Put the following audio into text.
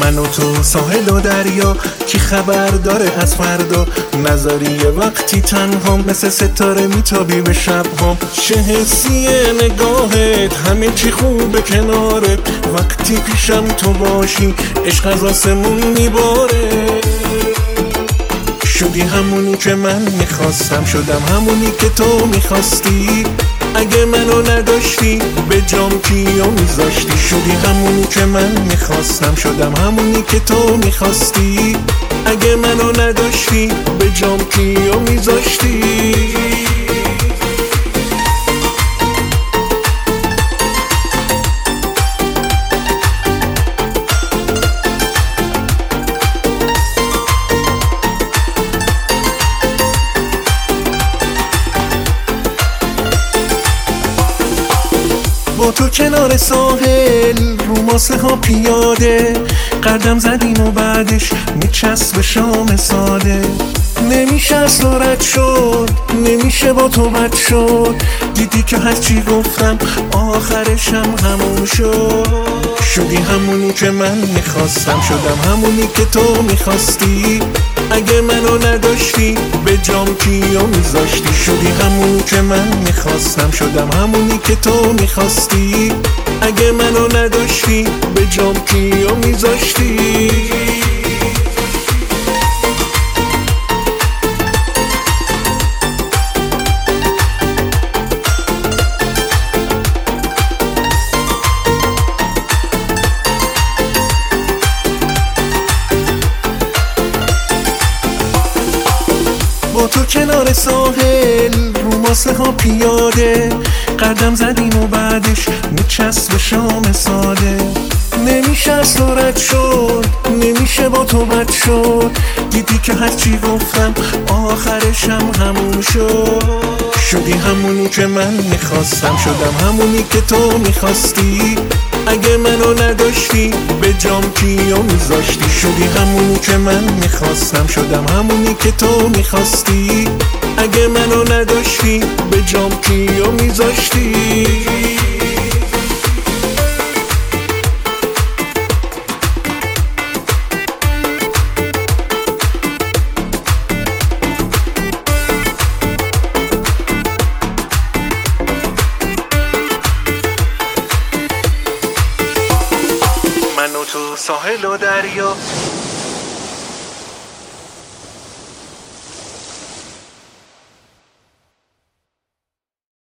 من و تو ساحل و دریا، کی خبر داره از فردا؟ نظریه وقتی تنها مثل ستاره میتابی به شب‌ها. چه حسیه نگاهت، همه چی خوبه کنارت، وقتی پیشم تو باشی عشق از آسمون میباره. شدی همونی که من میخواستم، شدم همونی که تو میخواستی. اگه منو نداشتی به جام کیو میذاشتی؟ شدی همونی که من میخواستم، شدم همونی که تو میخواستی. اگه منو نداشتی به جام کیو میذاشتی؟ با تو کنار ساحل رو ماسه ها پیاده، قدم زدیم و بعدش میچسب شام ساده. نمیشه از تو رد شد، نمیشه با تو بد شد. دیدی که هرچی گفتم آخرشم همون شد. شدی همونی که من میخواستم، شدم همونی که تو میخواستی. اگه منو نداشتی به جام کیو میذاشتی؟ شدی همونی که من میخواستم، شدم همونی که تو میخواستی. اگه منو نداشتی به جام کیو میذاشتی؟ با تو کنار ساحل رو ماسه ها پیاده، قدم زدیم و بعدش میچسب شام ساده. نمیشه از تو رد شد، نمیشه با تو بد شد. دیدی که هرچی گفتم آخرشم همون شد. شدی همونی که من میخواستم، شدم همونی که تو میخواستی. اگه منو نداشتی به جام کیو میذاشتی؟ شدی همونی که من میخواستم، شدم همونی که تو میخواستی. اگه منو نداشتی به جام کیو میذاشتی؟ من و تو ساحل و دریا،